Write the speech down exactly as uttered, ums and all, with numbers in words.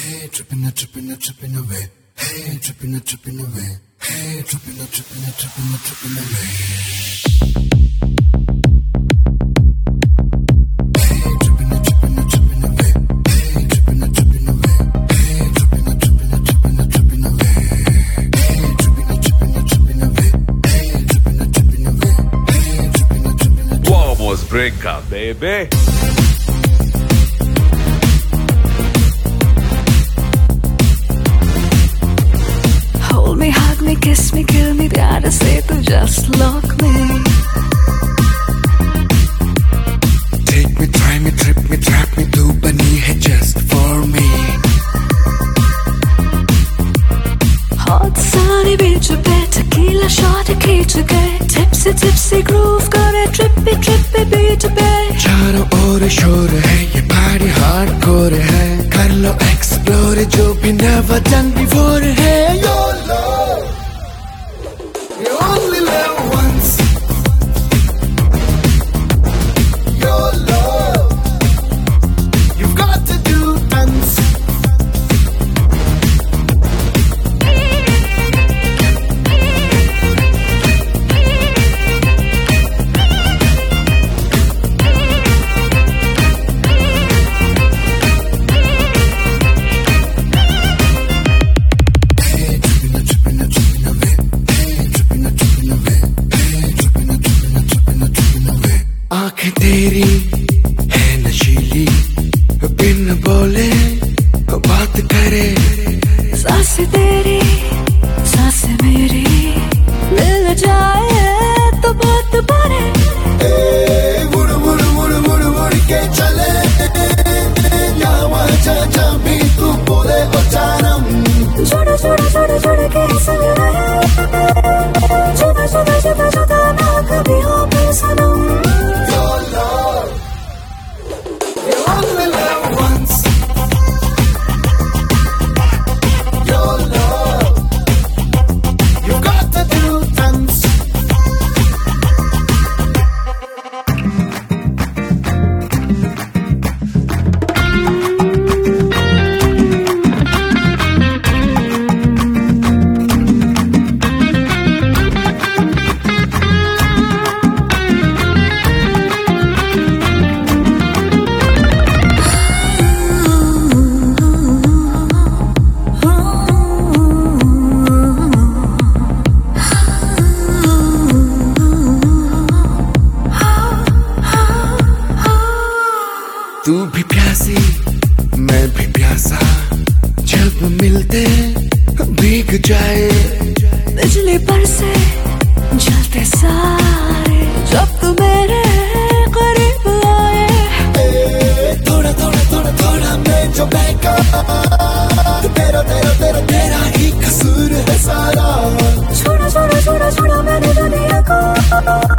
Hey, tripping, tripping, tripping away. Hey, tripping, tripping away. Hey, tripping, tripping, tripping, tripping away. Hey, tripping, tripping, tripping away. Hey, tripping, tripping away. Hey, tripping, tripping, tripping, tripping away. Hey, tripping, tripping, tripping away. Hey, tripping, tripping away. Hey, tripping, tripping. Vamos brincar, baby. Hold me, hug me, kiss me, kill me, प्यार से तू just lock me. Take me, try me, trip me, trap me, तू बनी है just for me. Hot sunny beach पे tequila shot खींच गए, tipsy tipsy groove करे trippy trippy beat पे. चारों ओर शोर है, ये party hardcore है. कर लो explore जो भी never done before है. Your love, you only live once. Your love, you've got to do dance. आँखें तेरी है नशीली, बिन बोले बात करे. सांसें तेरी सांसें मेरी मिल जाए तो बात बने. मुड़ मुड़ मुड़ मुड़ मुड़ के चले, यहाँ जा जा भी तू बोले ओ जानम. जुड़ जुड़ जुड़ जुड़ के संग रहे, जुदा जुदा जुदा जुदा ना कभी हो फिर सनम. Your love, you only live once. Your love, you've got to do dance. तू भी प्यासी, मैं भी प्यासा, जब मिलते भीग जाए. बिजली पर से जलते सारे जब तू मेरे करीब आए. थोड़ा थोड़ा थोड़ा थोड़ा मैं जो बहका, तेरा तेरा तेरा तेरा ही कसूर है सारा. छोड़ा छोड़ा छोड़ा छोड़ा मैंने दुनिया को.